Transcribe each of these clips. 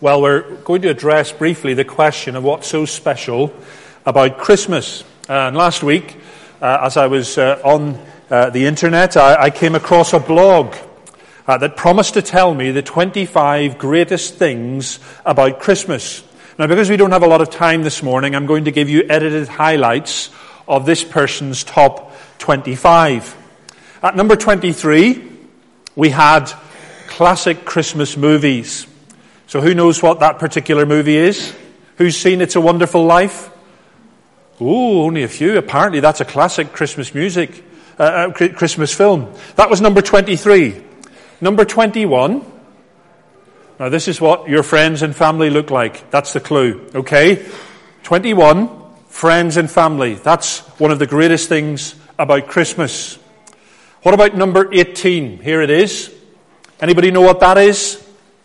Well, we're going to address briefly the question of what's so special about Christmas. And last week, as I was on the internet, I came across a blog that promised to tell me the 25 greatest things about Christmas. Now, because we don't have a lot of time this morning, I'm going to give you edited highlights of this person's top 25. At number 23, we had classic Christmas movies. So who knows what that particular movie is? Who's seen It's a Wonderful Life? Oh, only a few. Apparently that's a classic Christmas Christmas film. That was number 23. Number 21. Now this is what your friends and family look like. That's the clue. Okay? 21. Friends and family. That's one of the greatest things about Christmas. What about number 18? Here it is. Anybody know what that is?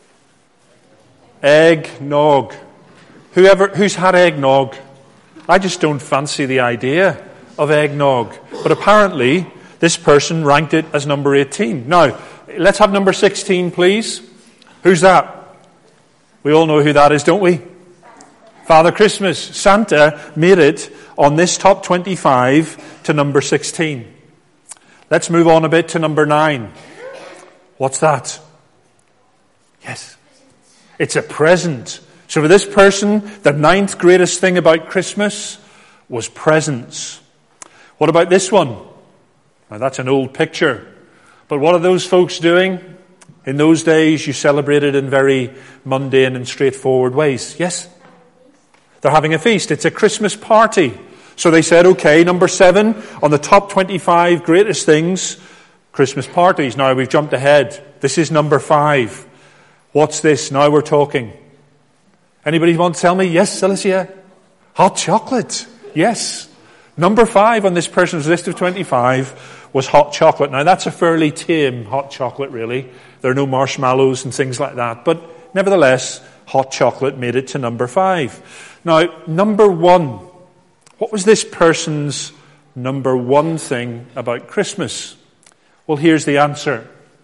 Eggnog. Who's had eggnog? I just don't fancy the idea of eggnog. But apparently, this person ranked it as number 18. Now, let's have number 16, please. Who's that? We all know who that is, don't we? Father Christmas. Santa made it on this top 25 to number 16. Let's move on a bit to number 9. What's that? Yes. It's a present. So for this person, the 9th greatest thing about Christmas was presents. What about this one? Now that's an old picture. But what are those folks doing? In those days, you celebrated in very mundane and straightforward ways. Yes? They're having a feast. It's a Christmas party. So they said, okay, number 7 on the top 25 greatest things, Christmas parties. Now we've jumped ahead. This is number 5. What's this? Now we're talking. Anybody want to tell me? Yes, Cilicia? Hot chocolate. Yes. Number 5 on this person's list of 25 was hot chocolate. Now that's a fairly tame hot chocolate, really. There are no marshmallows and things like that. But nevertheless, hot chocolate made it to number 5. Now, number 1. What was this person's number 1 thing about Christmas? Well, here's the answer.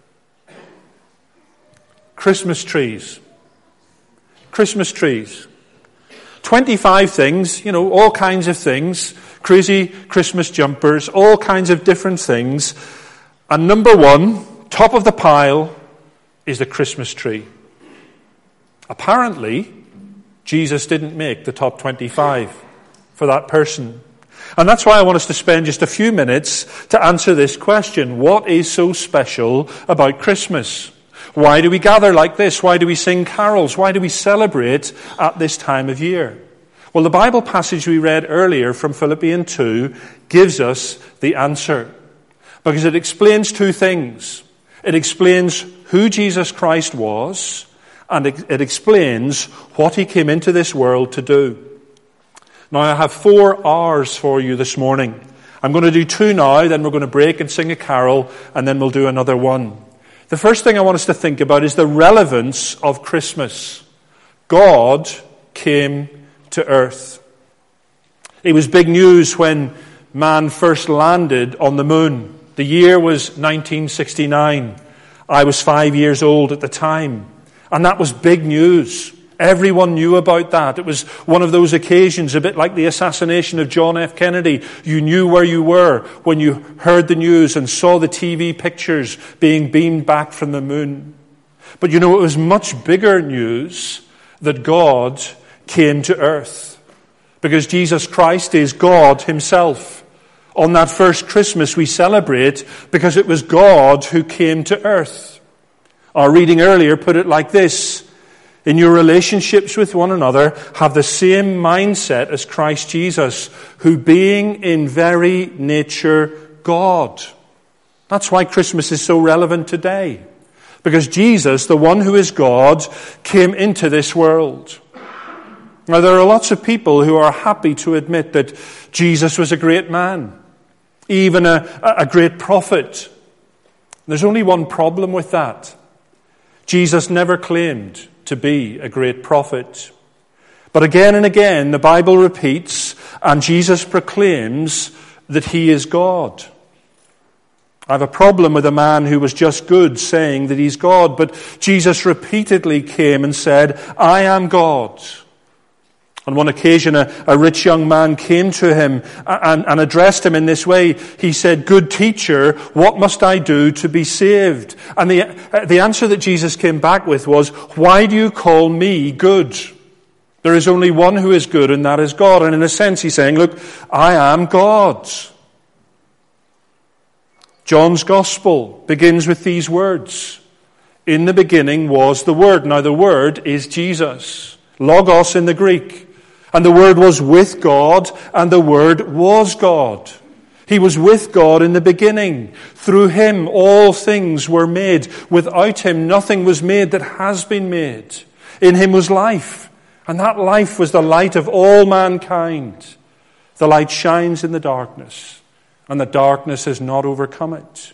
Christmas trees. Christmas trees. 25 things, all kinds of things. Crazy Christmas jumpers, all kinds of different things. And number 1, top of the pile, is the Christmas tree. Apparently, Jesus didn't make the top 25 for that person. And that's why I want us to spend just a few minutes to answer this question. What is so special about Christmas? Why do we gather like this? Why do we sing carols? Why do we celebrate at this time of year? Well, the Bible passage we read earlier from Philippians 2 gives us the answer. Because it explains 2 things. It explains who Jesus Christ was, and it explains what he came into this world to do. Now, I have 4 R's for you this morning. I'm going to do 2 now, then we're going to break and sing a carol, and then we'll do another one. The first thing I want us to think about is the relevance of Christmas. God came to earth. It was big news when man first landed on the moon. The year was 1969. I was 5 years old at the time. And that was big news. Everyone knew about that. It was one of those occasions, a bit like the assassination of John F. Kennedy. You knew where you were when you heard the news and saw the TV pictures being beamed back from the moon. But it was much bigger news that God came to earth. Because Jesus Christ is God himself. On that first Christmas we celebrate because it was God who came to earth. Our reading earlier put it like this. In your relationships with one another, have the same mindset as Christ Jesus, who being in very nature God. That's why Christmas is so relevant today. Because Jesus, the one who is God, came into this world. Now, there are lots of people who are happy to admit that Jesus was a great man, even a great prophet. There's only one problem with that. Jesus never claimed to be a great prophet. But again and again, the Bible repeats, and Jesus proclaims that he is God. I have a problem with a man who was just good saying that he's God, but Jesus repeatedly came and said, I am God. On one occasion, a rich young man came to him and addressed him in this way. He said, Good teacher, what must I do to be saved? And the answer that Jesus came back with was, Why do you call me good? There is only one who is good, and that is God. And in a sense, he's saying, look, I am God. John's Gospel begins with these words. In the beginning was the Word. Now the Word is Jesus. Logos in the Greek. And the Word was with God, and the Word was God. He was with God in the beginning. Through Him all things were made. Without Him nothing was made that has been made. In Him was life, and that life was the light of all mankind. The light shines in the darkness, and the darkness has not overcome it.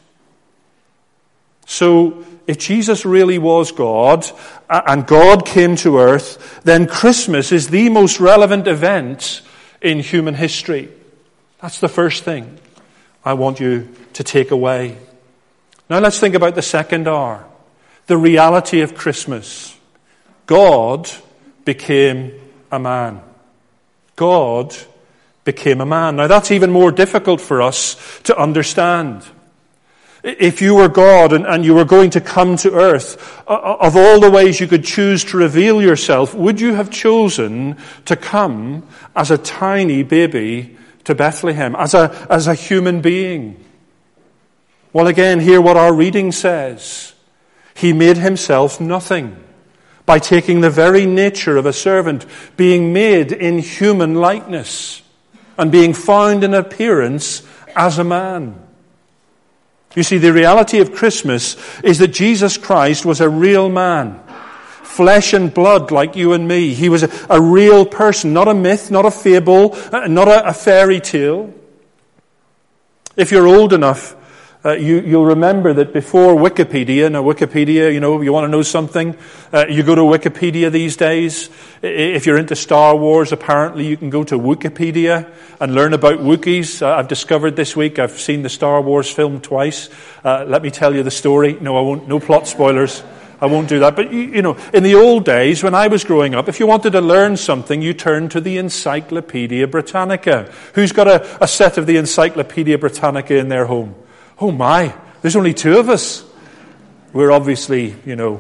So, if Jesus really was God, and God came to earth, then Christmas is the most relevant event in human history. That's the first thing I want you to take away. Now let's think about the second R, the reality of Christmas. God became a man. God became a man. Now that's even more difficult for us to understand. If you were God and you were going to come to earth, of all the ways you could choose to reveal yourself, would you have chosen to come as a tiny baby to Bethlehem, as a human being? Well, again, hear what our reading says. He made himself nothing by taking the very nature of a servant, being made in human likeness, and being found in appearance as a man. You see, the reality of Christmas is that Jesus Christ was a real man, flesh and blood like you and me. He was a real person, not a myth, not a fable, not a fairy tale. If you're old enough, you'll remember that before Wikipedia, now Wikipedia, you want to know something, you go to Wikipedia these days. If you're into Star Wars, apparently you can go to Wikipedia and learn about Wookiees. I've discovered this week, I've seen the Star Wars film twice. Let me tell you the story. No, I won't. No plot spoilers. I won't do that. But, in the old days, when I was growing up, if you wanted to learn something, you turned to the Encyclopedia Britannica. Who's got a set of the Encyclopedia Britannica in their home? Oh my, there's only two of us. We're obviously, we'll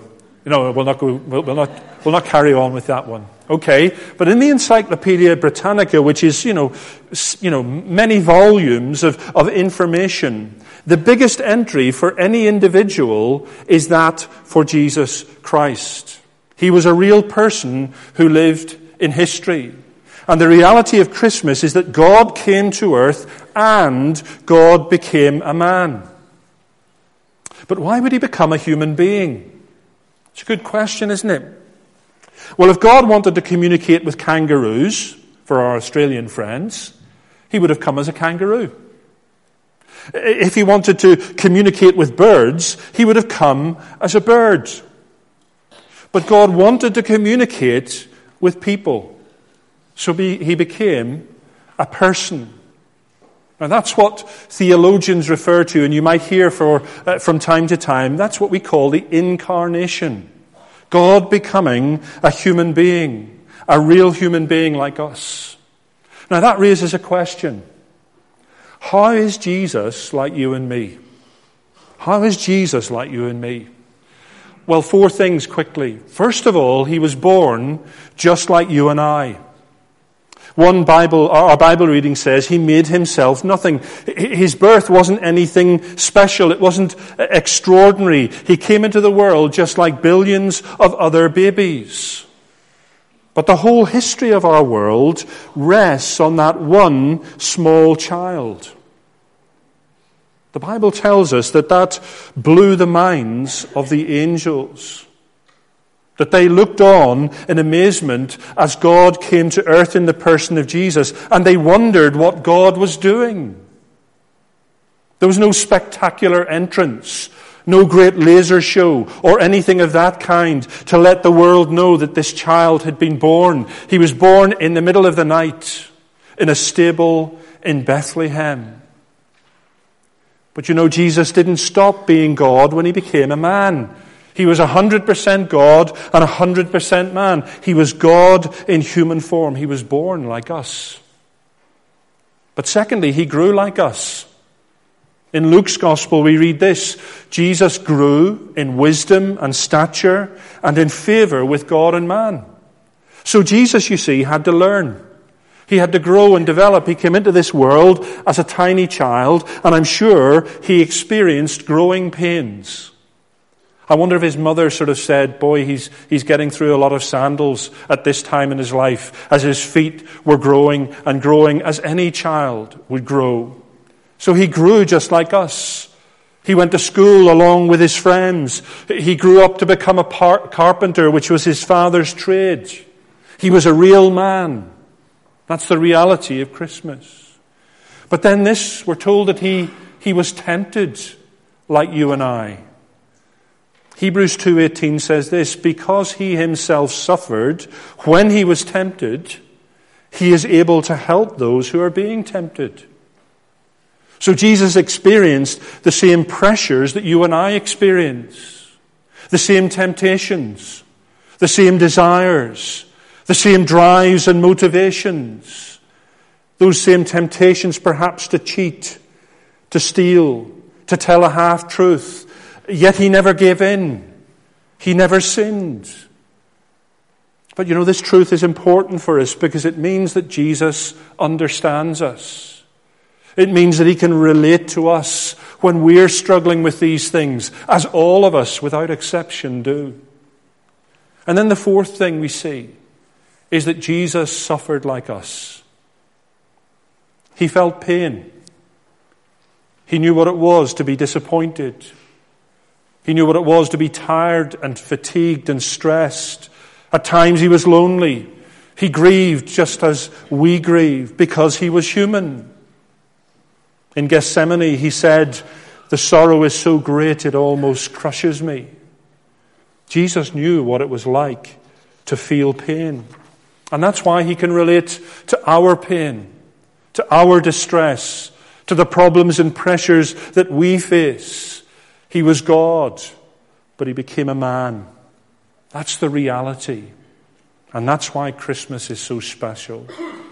not carry on with that one. Okay, but in the Encyclopedia Britannica, which is, many volumes of information, the biggest entry for any individual is that for Jesus Christ. He was a real person who lived in history. And the reality of Christmas is that God came to earth and God became a man. But why would he become a human being? It's a good question, isn't it? Well, if God wanted to communicate with kangaroos, for our Australian friends, he would have come as a kangaroo. If he wanted to communicate with birds, he would have come as a bird. But God wanted to communicate with people. So he became a person. Now that's what theologians refer to, and you might hear from time to time, that's what we call the incarnation. God becoming a human being, a real human being like us. Now that raises a question. How is Jesus like you and me? How is Jesus like you and me? Well, 4 things quickly. First of all, he was born just like you and I. Our Bible reading says he made himself nothing. His birth wasn't anything special. It wasn't extraordinary. He came into the world just like billions of other babies. But the whole history of our world rests on that one small child. The Bible tells us that blew the minds of the angels. That they looked on in amazement as God came to earth in the person of Jesus, and they wondered what God was doing. There was no spectacular entrance, no great laser show, or anything of that kind to let the world know that this child had been born. He was born in the middle of the night in a stable in Bethlehem. But you know, Jesus didn't stop being God when he became a man. He was 100% God and 100% man. He was God in human form. He was born like us. But secondly, he grew like us. In Luke's gospel, we read this: Jesus grew in wisdom and stature and in favor with God and man. So Jesus, you see, had to learn. He had to grow and develop. He came into this world as a tiny child, and I'm sure he experienced growing pains. I wonder if his mother sort of said, boy, he's getting through a lot of sandals at this time in his life, as his feet were growing and growing as any child would grow. So he grew just like us. He went to school along with his friends. He grew up to become a carpenter, which was his father's trade. He was a real man. That's the reality of Christmas. But then this, we're told that he was tempted like you and I. Hebrews 2:18 says this: because he himself suffered when he was tempted, he is able to help those who are being tempted. So Jesus experienced the same pressures that you and I experience, the same temptations, the same desires, the same drives and motivations, those same temptations perhaps to cheat, to steal, to tell a half-truth. Yet he never gave in. He never sinned. But you know, this truth is important for us because it means that Jesus understands us. It means that he can relate to us when we're struggling with these things, as all of us, without exception, do. And then the fourth thing we see is that Jesus suffered like us. He felt pain. He knew what it was to be disappointed. He knew what it was to be tired and fatigued and stressed. At times he was lonely. He grieved just as we grieve because he was human. In Gethsemane, he said, "The sorrow is so great it almost crushes me." Jesus knew what it was like to feel pain. And that's why he can relate to our pain, to our distress, to the problems and pressures that we face. He was God, but he became a man. That's the reality. And that's why Christmas is so special.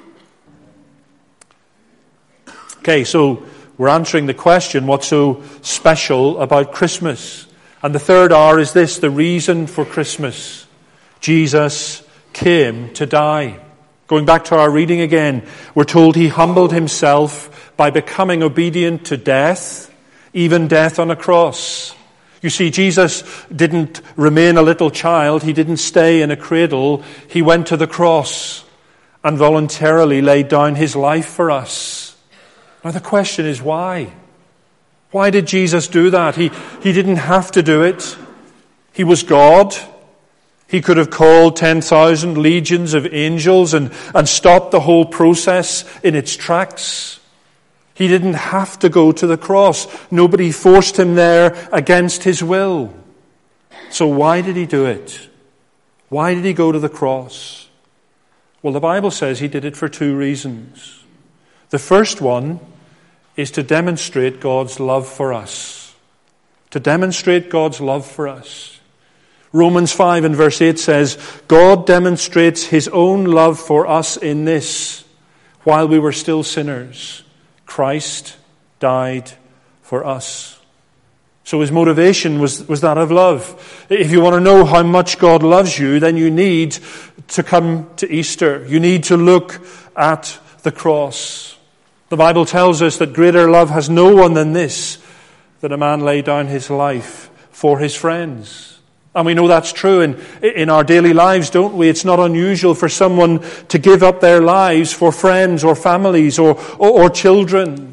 Okay, so we're answering the question, what's so special about Christmas? And the third R is this: the reason for Christmas. Jesus came to die. Going back to our reading again, we're told he humbled himself by becoming obedient to death, even death on a cross. You see, Jesus didn't remain a little child. He didn't stay in a cradle. He went to the cross and voluntarily laid down his life for us. Now the question is why? Why did Jesus do that? He didn't have to do it. He was God. He could have called 10,000 legions of angels and stopped the whole process in its tracks. He didn't have to go to the cross. Nobody forced him there against his will. So why did he do it? Why did he go to the cross? Well, the Bible says he did it for two reasons. The first one is to demonstrate God's love for us. To demonstrate God's love for us. Romans 5 and verse 8 says, God demonstrates his own love for us in this: while we were still sinners, Christ died for us. So his motivation was that of love. If you want to know how much God loves you, then you need to come to Easter. You need to look at the cross. The Bible tells us that greater love has no one than this, that a man lay down his life for his friends. And we know that's true in our daily lives, don't we? It's not unusual for someone to give up their lives for friends or families or children.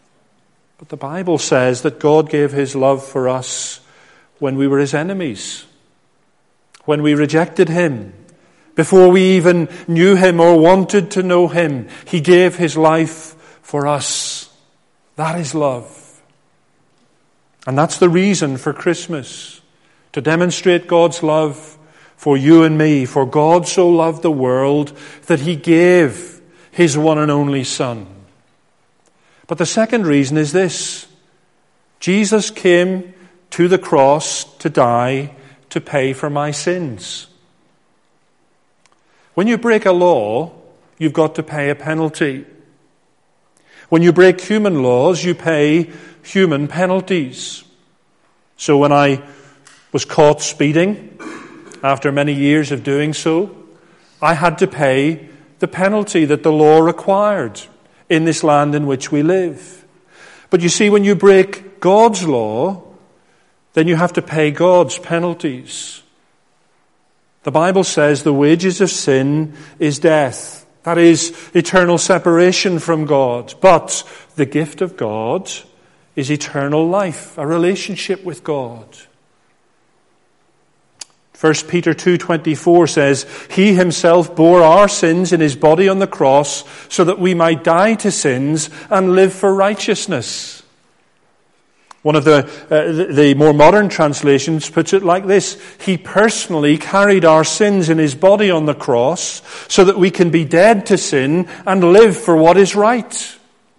But the Bible says that God gave his love for us when we were his enemies, when we rejected him, before we even knew him or wanted to know him. He gave his life for us. That is love. And that's the reason for Christmas. To demonstrate God's love for you and me. For God so loved the world that he gave his one and only Son. But the second reason is this: Jesus came to the cross to die to pay for my sins. When you break a law, you've got to pay a penalty. When you break human laws, you pay human penalties. So when I was caught speeding, after many years of doing so, I had to pay the penalty that the law required in this land in which we live. But you see, when you break God's law, then you have to pay God's penalties. The Bible says the wages of sin is death. That is eternal separation from God. But the gift of God is eternal life, a relationship with God. 1 Peter 2:24 says, He himself bore our sins in his body on the cross so that we might die to sins and live for righteousness. One of the more modern translations puts it like this: He personally carried our sins in his body on the cross so that we can be dead to sin and live for what is right.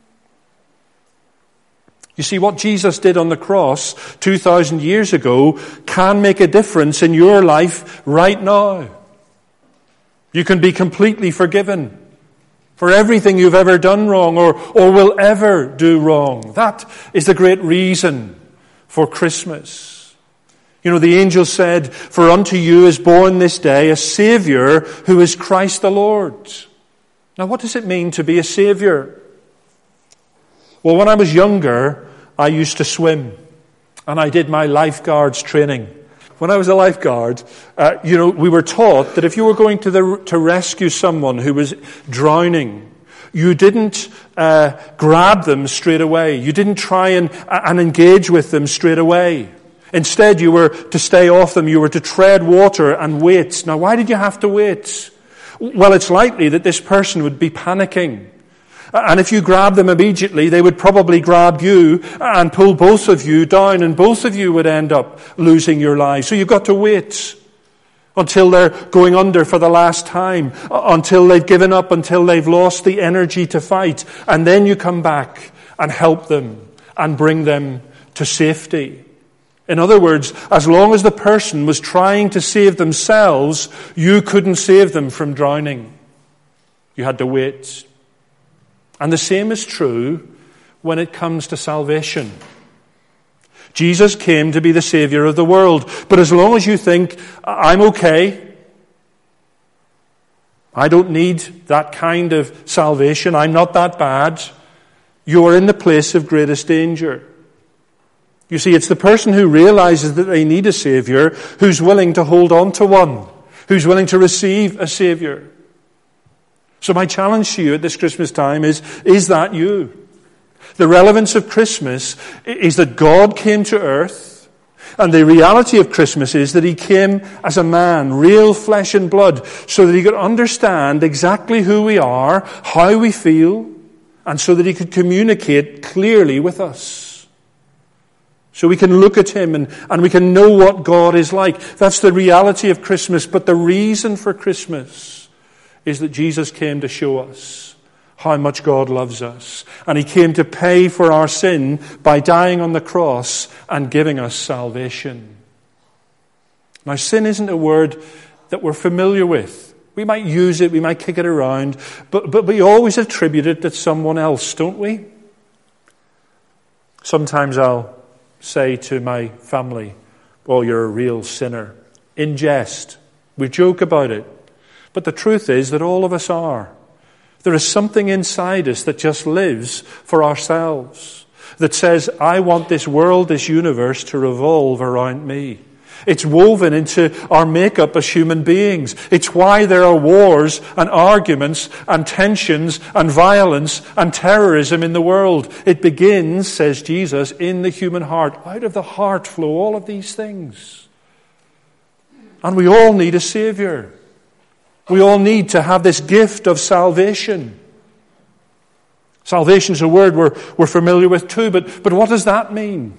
You see, what Jesus did on the cross 2,000 years ago can make a difference in your life right now. You can be completely forgiven for everything you've ever done wrong or will ever do wrong. That is the great reason for Christmas. You know, the angel said, For unto you is born this day a Savior who is Christ the Lord. Now, what does it mean to be a Savior? Well, when I was younger, I used to swim, and I did my lifeguards training. When I was a lifeguard, we were taught that if you were going to rescue someone who was drowning, you didn't grab them straight away. You didn't try and engage with them straight away. Instead, you were to stay off them. You were to tread water and wait. Now, why did you have to wait? Well, it's likely that this person would be panicking. And if you grab them immediately, they would probably grab you and pull both of you down, and both of you would end up losing your lives. So you've got to wait until they're going under for the last time, until they've given up, until they've lost the energy to fight. And then you come back and help them and bring them to safety. In other words, as long as the person was trying to save themselves, you couldn't save them from drowning. You had to wait. And the same is true when it comes to salvation. Jesus came to be the Savior of the world. But as long as you think, I'm okay, I don't need that kind of salvation, I'm not that bad, you are in the place of greatest danger. You see, it's the person who realizes that they need a Savior who's willing to hold on to one, who's willing to receive a Savior. So my challenge to you at this Christmas time is that you? The relevance of Christmas is that God came to earth, and the reality of Christmas is that he came as a man, real flesh and blood, so that he could understand exactly who we are, how we feel, and so that he could communicate clearly with us. So we can look at him and we can know what God is like. That's the reality of Christmas, but the reason for Christmas is that Jesus came to show us how much God loves us. And he came to pay for our sin by dying on the cross and giving us salvation. Now, sin isn't a word that we're familiar with. We might use it, we might kick it around, but we always attribute it to someone else, don't we? Sometimes I'll say to my family, "Oh, you're a real sinner," in jest. We joke about it. But the truth is that all of us are. There is something inside us that just lives for ourselves, that says, I want this world, this universe to revolve around me. It's woven into our makeup as human beings. It's why there are wars and arguments and tensions and violence and terrorism in the world. It begins, says Jesus, in the human heart. Out of the heart flow all of these things. And we all need a Savior. We all need to have this gift of salvation. Salvation is a word we're familiar with too, but what does that mean?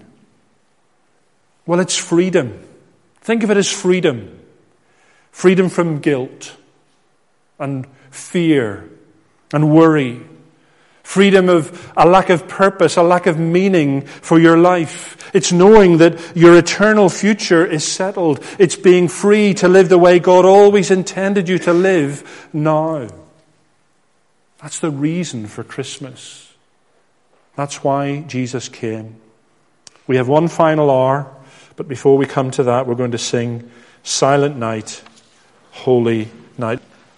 Well, it's freedom. Think of it as freedom. Freedom from guilt and fear and worry. Freedom of a lack of purpose, a lack of meaning for your life. It's knowing that your eternal future is settled. It's being free to live the way God always intended you to live now. That's the reason for Christmas. That's why Jesus came. We have one final hour, but before we come to that, we're going to sing Silent Night, Holy Night.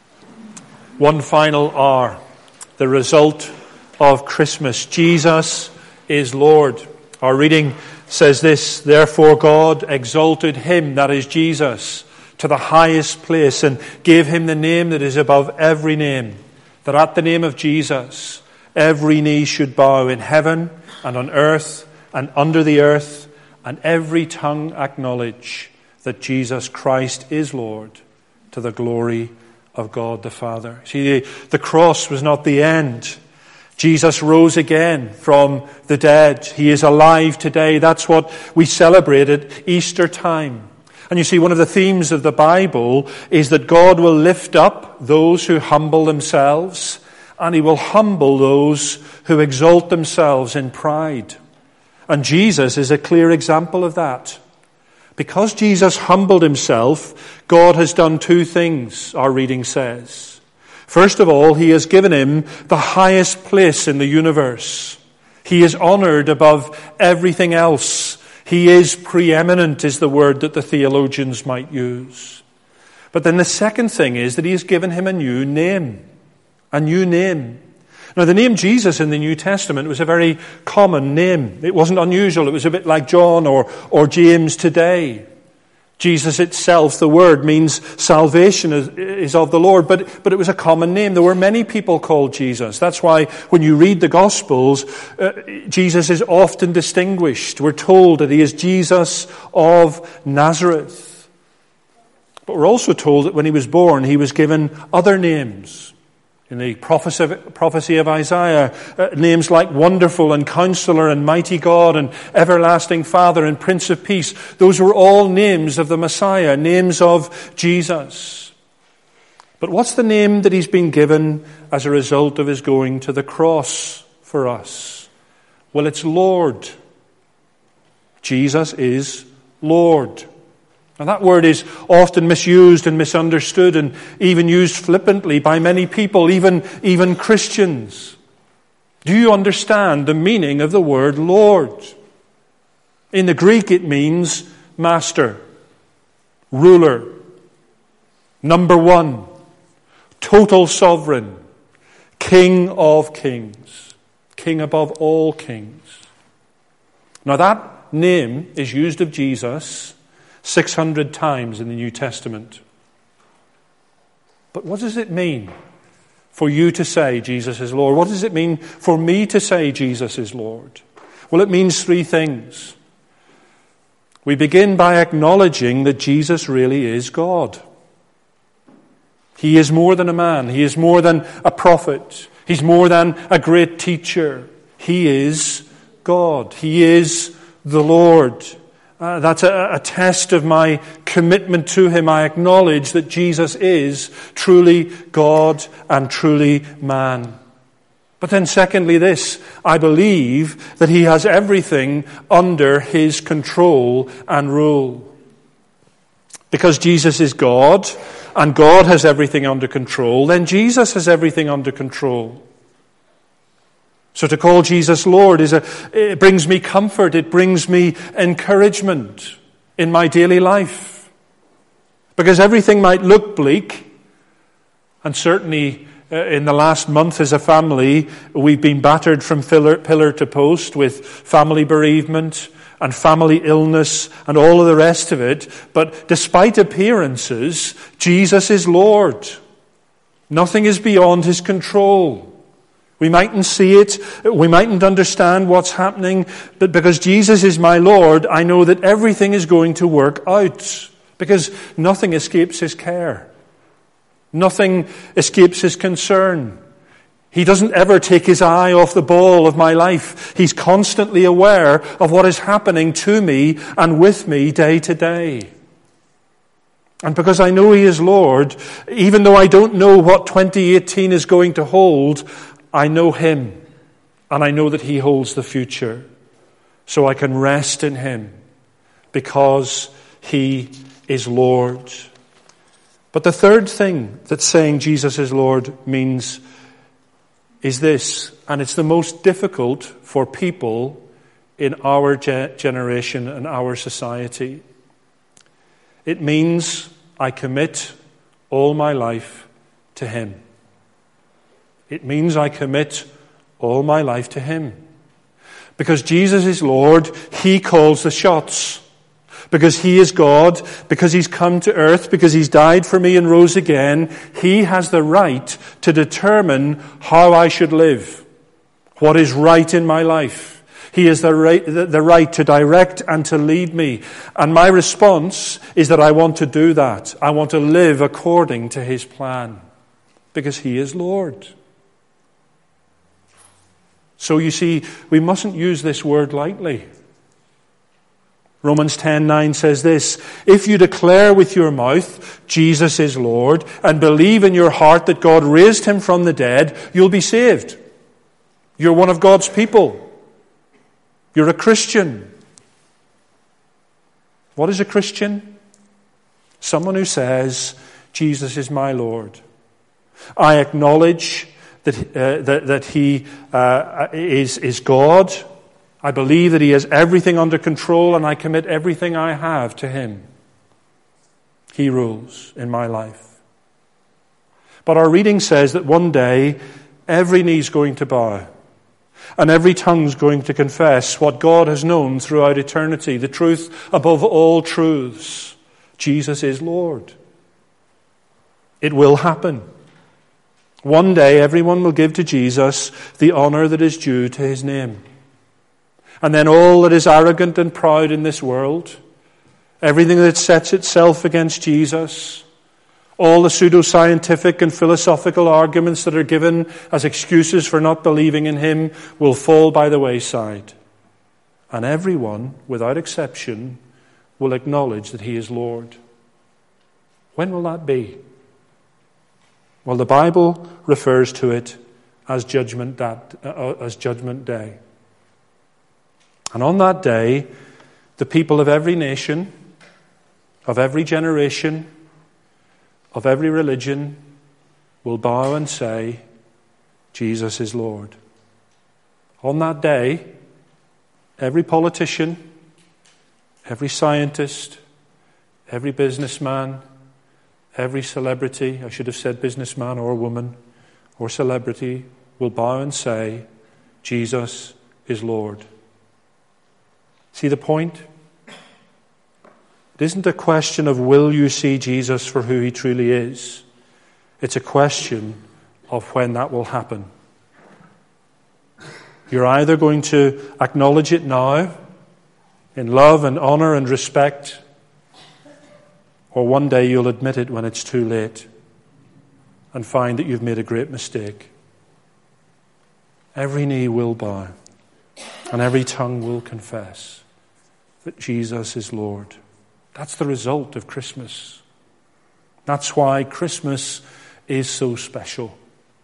One final hour, the result of Christmas. Jesus is Lord. Our reading says this: therefore God exalted him, that is Jesus, to the highest place and gave him the name that is above every name, that at the name of Jesus every knee should bow in heaven and on earth and under the earth, and every tongue acknowledge that Jesus Christ is Lord, to the glory of God the Father. See, the cross was not the end. Jesus rose again from the dead. He is alive today. That's what we celebrate at Easter time. And you see, one of the themes of the Bible is that God will lift up those who humble themselves, and he will humble those who exalt themselves in pride. And Jesus is a clear example of that. Because Jesus humbled himself, God has done two things, our reading says. First of all, he has given him the highest place in the universe. He is honored above everything else. He is preeminent, is the word that the theologians might use. But then the second thing is that he has given him a new name. A new name. Now, the name Jesus in the New Testament was a very common name. It wasn't unusual. It was a bit like John or James today. Jesus itself, the word, means salvation is of the Lord, but it was a common name. There were many people called Jesus. That's why when you read the Gospels, Jesus is often distinguished. We're told that he is Jesus of Nazareth. But we're also told that when he was born, he was given other names. In the prophecy of Isaiah, names like Wonderful and Counselor and Mighty God and Everlasting Father and Prince of Peace, those were all names of the Messiah, names of Jesus. But what's the name that he's been given as a result of his going to the cross for us? Well, it's Lord. Jesus is Lord. And that word is often misused and misunderstood and even used flippantly by many people, even Christians. Do you understand the meaning of the word Lord? In the Greek it means master, ruler, number one, total sovereign, king of kings, king above all kings. Now that name is used of Jesus 600 times in the New Testament. But what does it mean for you to say Jesus is Lord? What does it mean for me to say Jesus is Lord? Well, it means three things. We begin by acknowledging that Jesus really is God. He is more than a man. He is more than a prophet. He's more than a great teacher. He is God. He is the Lord. That's a test of my commitment to him. I acknowledge that Jesus is truly God and truly man. But then secondly this, I believe that he has everything under his control and rule. Because Jesus is God and God has everything under control, then Jesus has everything under control. So to call Jesus Lord it brings me comfort, it brings me encouragement in my daily life. Because everything might look bleak, and certainly in the last month as a family, we've been battered from pillar to post with family bereavement and family illness and all of the rest of it. But despite appearances, Jesus is Lord. Nothing is beyond his control. We mightn't see it, we mightn't understand what's happening, but because Jesus is my Lord, I know that everything is going to work out, because nothing escapes his care. Nothing escapes his concern. He doesn't ever take his eye off the ball of my life. He's constantly aware of what is happening to me and with me day to day. And because I know he is Lord, even though I don't know what 2018 is going to hold, I know him. And I know that he holds the future. So I can rest in him because he is Lord. But the third thing that saying Jesus is Lord means is this, and it's the most difficult for people in our generation and our society. It means I commit all my life to him. It means I commit all my life to him. Because Jesus is Lord, he calls the shots. Because he is God, because he's come to earth, because he's died for me and rose again, he has the right to determine how I should live, what is right in my life. He has the right to direct and to lead me. And my response is that I want to do that. I want to live according to his plan, because he is Lord. So you see, we mustn't use this word lightly. Romans 10:9 says this, if you declare with your mouth, Jesus is Lord, and believe in your heart that God raised him from the dead, you'll be saved. You're one of God's people. You're a Christian. What is a Christian? Someone who says, Jesus is my Lord. I acknowledge that he is God. I believe that he has everything under control, and I commit everything I have to him. He rules in my life. But our reading says that one day every knee's going to bow, and every tongue's going to confess what God has known throughout eternity, the truth above all truths. Jesus is Lord. It will happen. One day everyone will give to Jesus the honor that is due to his name. And then all that is arrogant and proud in this world, everything that sets itself against Jesus, all the pseudoscientific and philosophical arguments that are given as excuses for not believing in him will fall by the wayside. And everyone, without exception, will acknowledge that he is Lord. When will that be? Well, the Bible refers to it as Judgment Day. And on that day, the people of every nation, of every generation, of every religion will bow and say, Jesus is Lord. On that day, every politician, every scientist, every businessman, every celebrity, I should have said businessman or woman or celebrity, will bow and say, Jesus is Lord. See the point? It isn't a question of will you see Jesus for who he truly is. It's a question of when that will happen. You're either going to acknowledge it now in love and honor and respect, or one day you'll admit it when it's too late and find that you've made a great mistake. Every knee will bow and every tongue will confess that Jesus is Lord. That's the result of Christmas. That's why Christmas is so special.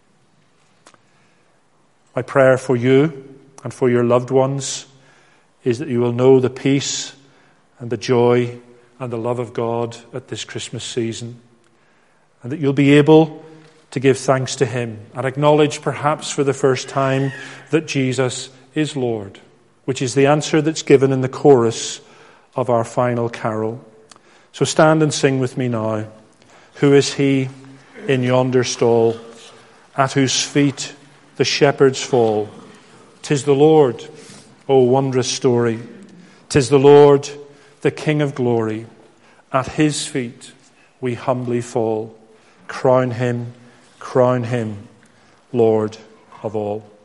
My prayer for you and for your loved ones is that you will know the peace and the joy and the love of God at this Christmas season, and that you'll be able to give thanks to him and acknowledge perhaps for the first time that Jesus is Lord, which is the answer that's given in the chorus of our final carol. So stand and sing with me now. Who is he in yonder stall, at whose feet the shepherds fall? 'Tis the Lord, O wondrous story. 'Tis the Lord, the King of glory. At his feet we humbly fall. Crown him, Lord of all.